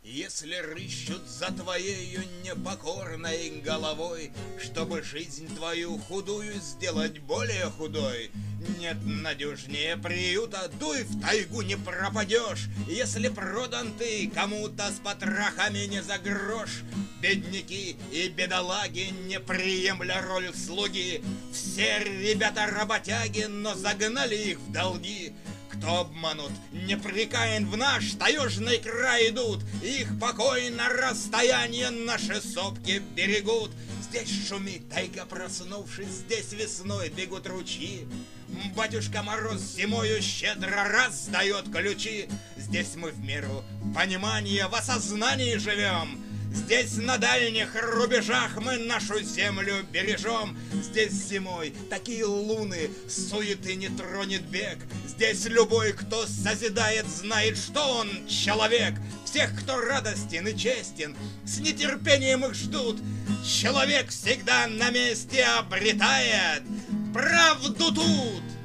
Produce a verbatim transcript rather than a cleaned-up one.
Если рыщут за твоею непокорной головой, чтобы жизнь твою худую сделать более худой, нет надежнее приюта, дуй в тайгу, не пропадешь. Если продан ты кому-то с потрохами не за грош, бедняки и бедолаги, не приемля роль слуги, все ребята работяги, но загнали их в долги. Кто обманут, непрекаян в наш таежный край идут, их покой на расстояние наши сопки берегут. Здесь шумит тайга, проснувшись, здесь весной бегут ручьи. Батюшка Мороз зимою щедро раздает ключи. Здесь мы в меру понимания, в осознании живем. Здесь на дальних рубежах мы нашу землю бережем. Здесь зимой такие луны, суеты не тронет бег. Здесь любой, кто созидает, знает, что он человек. Всех, кто радостен и честен, с нетерпением их ждут. Человек всегда на месте обретает правду тут.